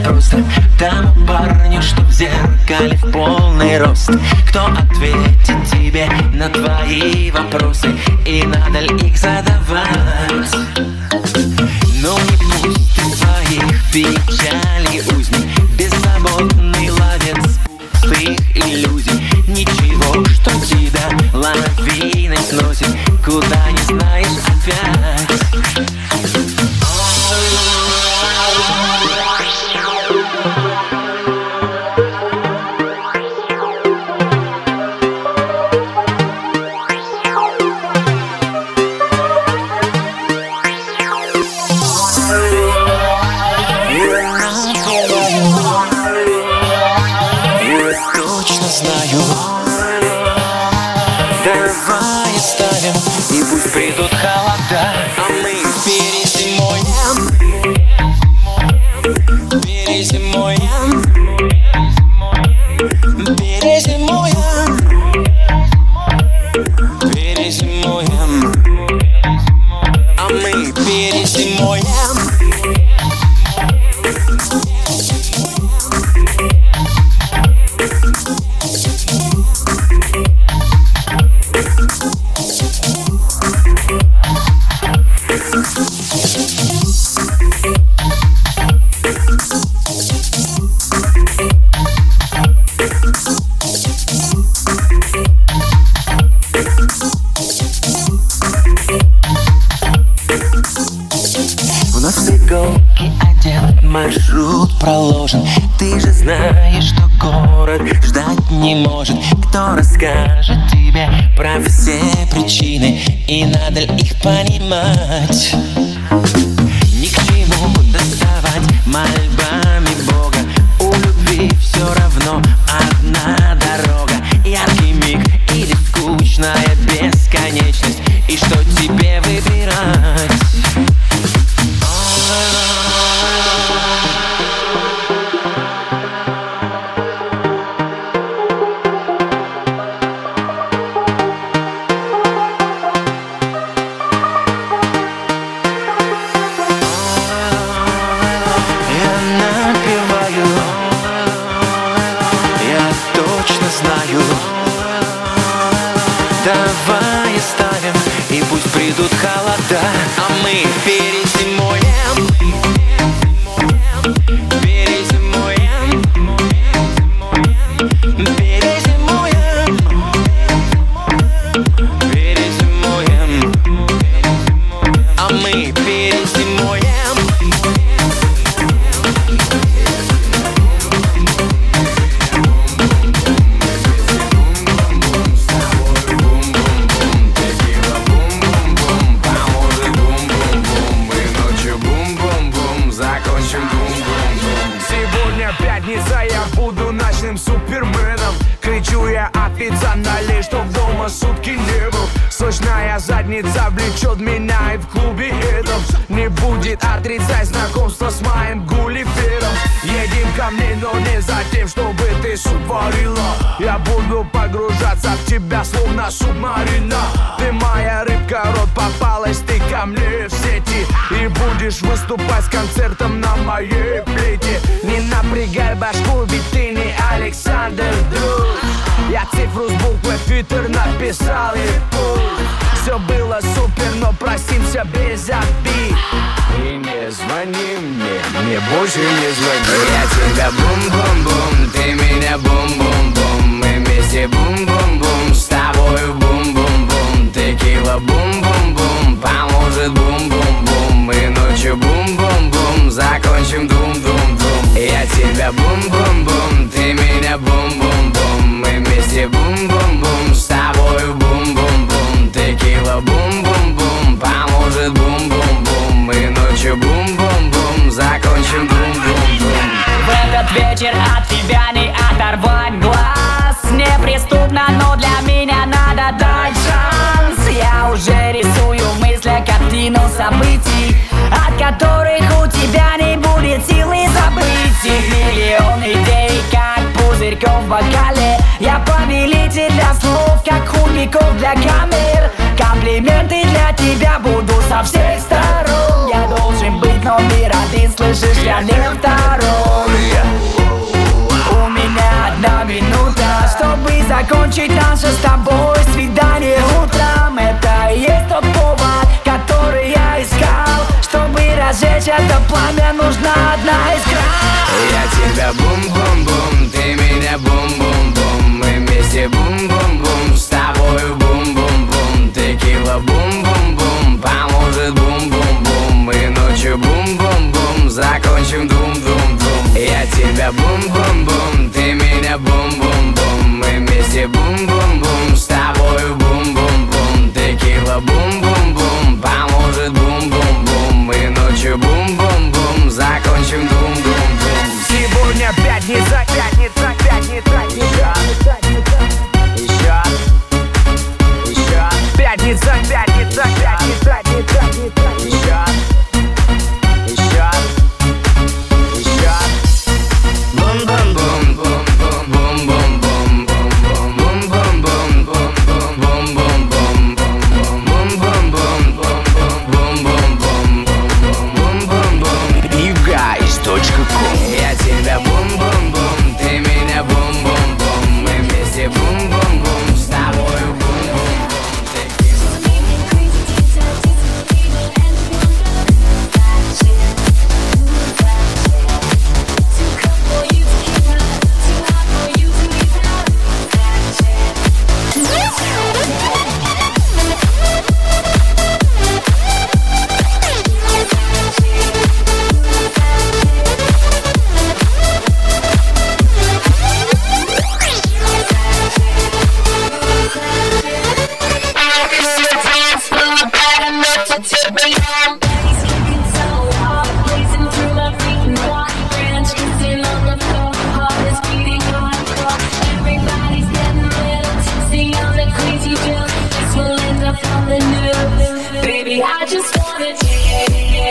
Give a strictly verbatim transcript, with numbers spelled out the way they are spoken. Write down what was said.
просто тому парню, что в зеркале в полный рост? Кто ответит тебе на твои вопросы и надо ли их задавать? Но не пусть ты своих печалей узник, беззаботный ловец пустых иллюзий. Ничего, что тебя лавиной сносит, куда не знаешь опять. Давай оставим, и пусть придут холода, а мы перезимуем, перезимуем, перезимуем, перезимуем, а мы перезимуем. У нас иголки одет, маршрут проложен. Ты же знаешь, что город ждать не может. Кто расскажет тебе про все причины и надо ли их понимать? Ни к чему доставать мольбами Бога. У любви все равно одна дорога. Яркий миг или скучная бесконечность. И что тебе выбирать? Давай оставим, и пусть придут холода, а мы перезимуем, перезимуем, перезимуем, перезимуем, а мы перезимуем. Пятница, я буду ночным суперменом. Кричу я официально лишь, чтоб дома сутки не был. Сочная задница влечет меня и в клубе этом не будет отрицать знакомство с моим гулливером. Едем ко мне, но не за тем, чтобы ты сотворила. Я буду погружаться в тебя, словно субмарина. Ты моя рыбка, рот попалась, ты ко мне в сети. И будешь выступать с концертом на моей плите. Не напрягай башку, ведь ты не Александр Друг. Я цифру с буквы в твиттер написал и пусть все было супер, но простимся без обид. И не звони мне, мне больше не звони. Я тебя бум-бум-бум, ты меня бум-бум-бум. Мы вместе бум-бум-бум, с тобою бум-бум-бум. Текила бум-бум-бум, поможет бум-бум-бум. И ночью бум-бум-бум, закончим дум-дум-дум. Я тебя бум-бум-бум, ты меня бум-бум-бум. Мы вместе бум-бум-бум, с тобою бум-бум-бум. Текила бум-бум-бум, поможет бум-бум-бум. И ночью бум-бум-бум, закончим дум-дум-дум. В этот вечер от тебя не оторвать глаз. Неприступно, но для меня надо дать шанс. Я уже рисую в мыслях картину событий, от которых у тебя не будет силы забыть их. Миллион идей, как пузырьков в бокале. Я повелитель для слов, как худников для камер. Комплименты для тебя буду со всех сторон. Я должен быть номер один, слышишь, я не второй. закончить наше с тобой свидание утром. Это и есть тот повод, который я искал. Чтобы разжечь это пламя, нужна одна искра. Я тебя бум-бум-бум, ты меня бум-бум-бум. Мы вместе бум-бум-бум, с тобою бум-бум-бум. Текила бум-бум-бум, поможет бум-бум-бум. И ночью бум-бум-бум, закончим дум-дум-дум. Я тебя бум-бум-бум, ты меня бум-бум-бум. Мы вместе бум-бум-бум, с тобою бум-бум-бум. Текила бум-бум-бум, поможет бум-бум-бум. И ночью бум-бум-бум, закончим дум-дум-дум. Сегодня пятница, пятница, пятница, еще, еще, еще. Пятница, пятница, пятница, пятница, еще, еще, еще. Бум-бум-бум, бум-бум-бум, бум-бум-бум, бум-бум-бум, бум-бум-бум, бум-бум-бум, бум-бум-бум, бум-бум-бум. Игайс точка ком. Я тебя бум-бум-бум, ты меня бум-бум-бум. Мы вместе бум-бум-бум, с тобою бум-бум-бум. Baby, I just wanna take